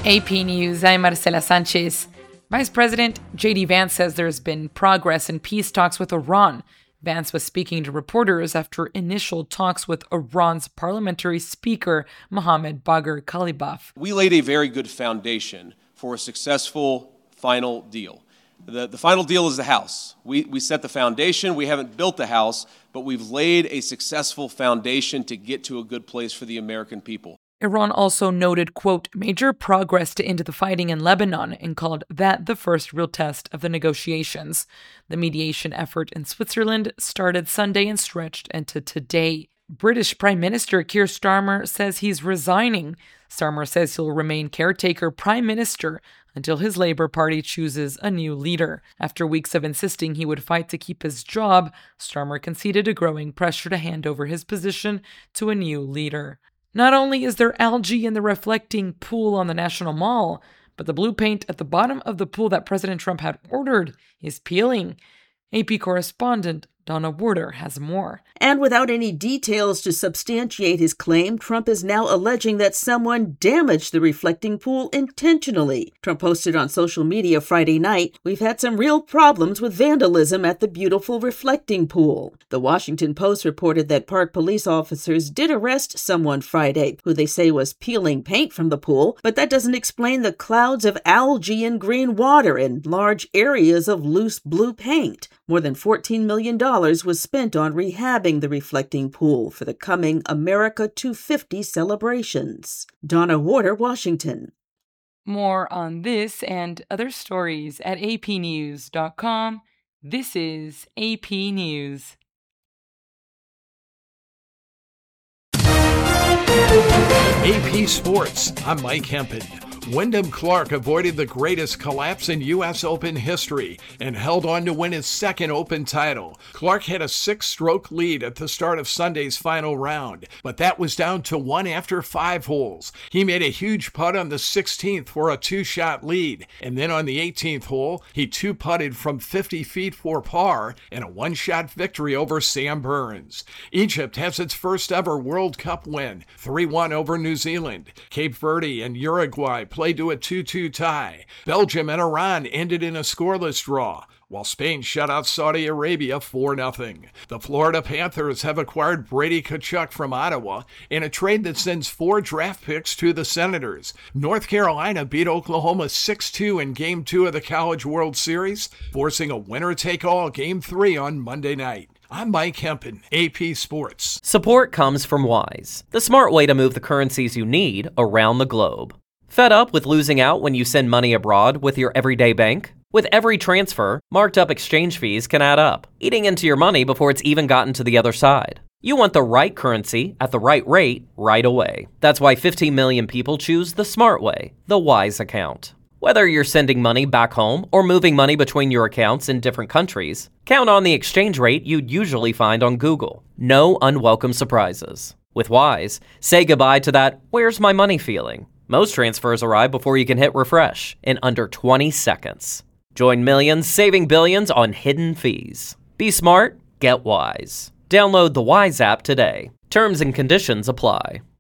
AP News, I'm Marcela Sanchez. Vice President J.D. Vance says there's been progress in peace talks with Iran. Vance was speaking to reporters after initial talks with Iran's parliamentary speaker, Mohammad Bagher Ghalibaf. We laid a very good foundation for a successful final deal. The final deal is the house. We set the foundation. We haven't built the house, but we've laid a successful foundation to get to a good place for the American people. Iran also noted, quote, major progress to end the fighting in Lebanon and called that the first real test of the negotiations. The mediation effort in Switzerland started Sunday and stretched into today. British Prime Minister Keir Starmer says he's resigning. Starmer says he'll remain caretaker prime minister until his Labour Party chooses a new leader. After weeks of insisting he would fight to keep his job, Starmer conceded to growing pressure to hand over his position to a new leader. Not only is there algae in the reflecting pool on the National Mall, but the blue paint at the bottom of the pool that President Trump had ordered is peeling. AP correspondent Donna Warder has more. And without any details to substantiate his claim, Trump is now alleging that someone damaged the reflecting pool intentionally. Trump posted on social media Friday night, "We've had some real problems with vandalism at the beautiful reflecting pool." The Washington Post reported that park police officers did arrest someone Friday, who they say was peeling paint from the pool, but that doesn't explain the clouds of algae and green water and large areas of loose blue paint. More than $14 million was spent on rehabbing the reflecting pool for the coming America 250 celebrations. Donna Warder, Washington. More on this and other stories at apnews.com. This is AP News. AP Sports, I'm Mike Hempen. Wyndham Clark avoided the greatest collapse in U.S. Open history and held on to win his second Open title. Clark had a 6-stroke lead at the start of Sunday's final round, but that was down to 1 after 5 holes. He made a huge putt on the 16th for a 2-shot lead, and then on the 18th hole, he 2-putted from 50 feet for par and a 1-shot victory over Sam Burns. Egypt has its first ever World Cup win, 3-1 over New Zealand. Cape Verde and Uruguay played to a 2-2 tie. Belgium and Iran ended in a scoreless draw, while Spain shut out Saudi Arabia 4-0. The Florida Panthers have acquired Brady Tkachuk from Ottawa in a trade that sends 4 draft picks to the Senators. North Carolina beat Oklahoma 6-2 in Game 2 of the College World Series, forcing a winner-take-all Game 3 on Monday night. I'm Mike Hempen, AP Sports. Support comes from Wise, the smart way to move the currencies you need around the globe. Fed up with losing out when you send money abroad with your everyday bank? With every transfer, marked up exchange fees can add up, eating into your money before it's even gotten to the other side. You want the right currency at the right rate right away. That's why 15 million people choose the smart way, the Wise account. Whether you're sending money back home or moving money between your accounts in different countries, count on the exchange rate you'd usually find on Google. No unwelcome surprises. With Wise, say goodbye to that "where's my money" feeling. Most transfers arrive before you can hit refresh in under 20 seconds. Join millions saving billions on hidden fees. Be smart, get Wise. Download the Wise app today. Terms and conditions apply.